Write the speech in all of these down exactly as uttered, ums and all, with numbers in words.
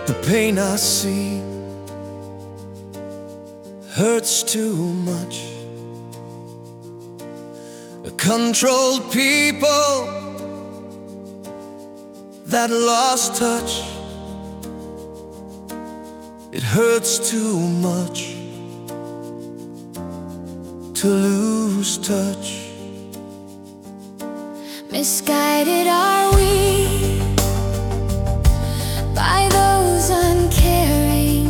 The pain I see hurts too much. A controlled people that lost touch. It hurts too much to lose touch. Misguided are we by those uncaring,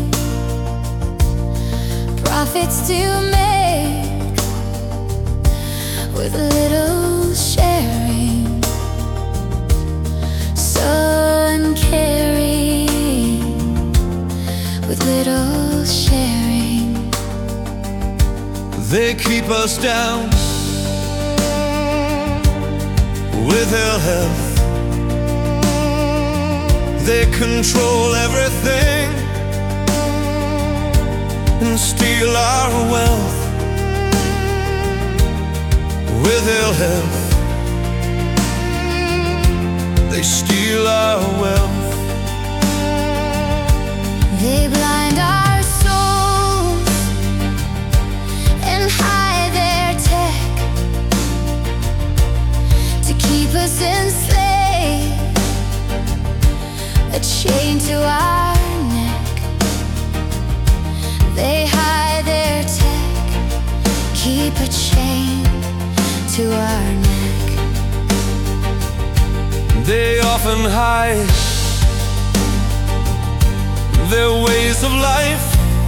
profits to make with little sharing, so uncaring with little sharing. They keep us down with ill health. They control everything and steal our wealth with ill health. They steal our wealth. They blind our souls and hide their tech to keep us enslaved, a chain to our neck. They hide their tech, keep a chain to our neck. They often hide their ways of life.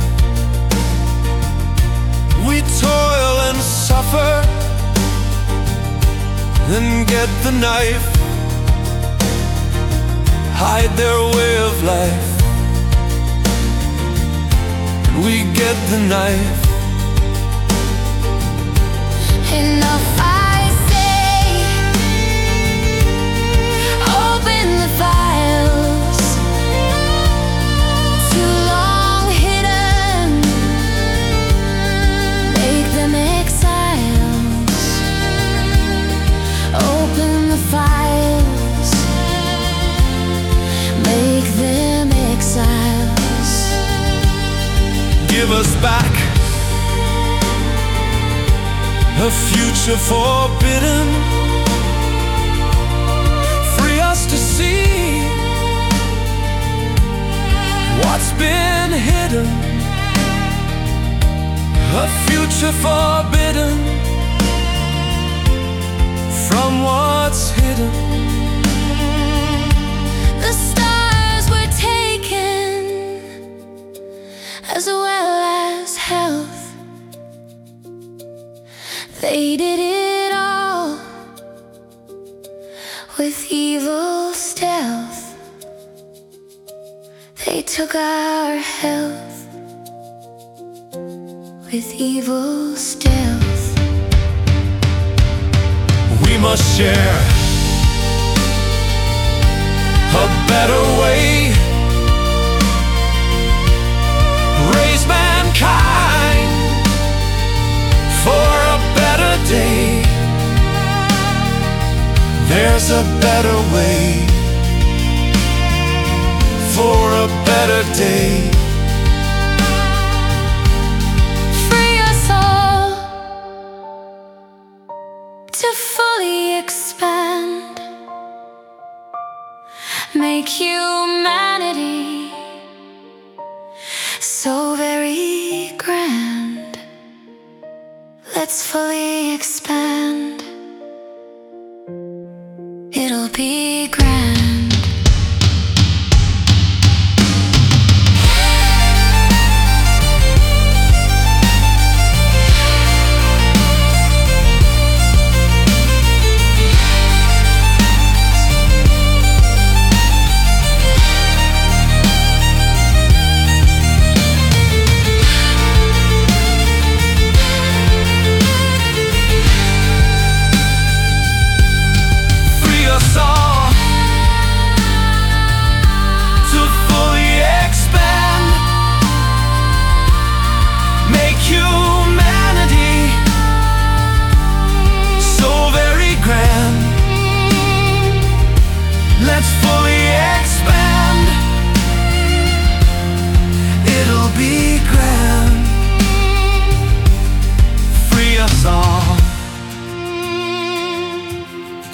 We toil and suffer and get the knife, hide their way of life. We get the knife. Enough, I say, open the files, too long hidden, make them exiles. Open the files, make them exiles. Give us back a future forbidden. Free us to see what's been hidden. A future forbidden from what's hidden. The stars were taken as well as health. They did it all with evil stealth. They took our health with evil stealth. We must share a better way, raise mankind for a better day. There's a better way for a better day. Free us all to fully expand, make humanity so very grand. Let's fully expand. It'll be grand.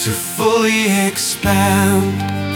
to fully expand.